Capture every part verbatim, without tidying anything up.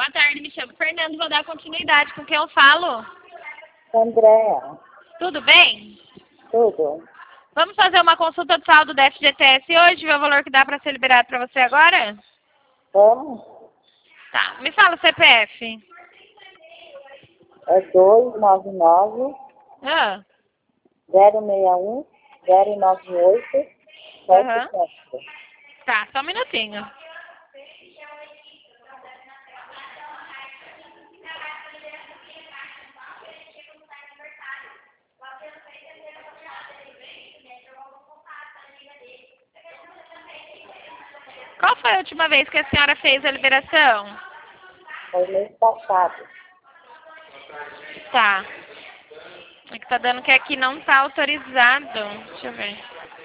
Boa tarde, me chamo Fernando, vou dar continuidade com quem eu falo. Andréa, Tudo bem? tudo? Vamos fazer uma consulta de saldo da F G T S hoje, ver o valor que dá para ser liberado para você agora? Vamos? Tá, me fala o C P F. É dois nove nove, Ah, zero seis um, zero nove oito, sete aham. sete. Tá, só um minutinho. Qual foi a última vez que a senhora fez a liberação? Foi mês passado. Tá. É que tá dando que aqui não tá autorizado. Deixa eu ver.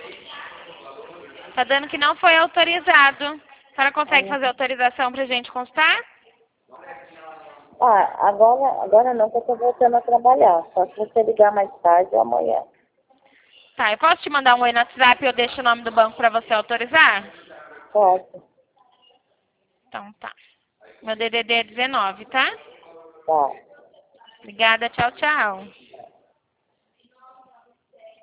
Tá dando que não foi autorizado. A senhora consegue fazer autorização pra gente constar? Ah, agora, agora não, porque eu tô voltando a trabalhar. Só se você ligar mais tarde ou amanhã. Tá, eu posso te mandar um oi no WhatsApp e eu deixo o nome do banco pra você autorizar? Pode. Então tá. Meu D D D é dezenove, tá? Tá. Obrigada, tchau, tchau.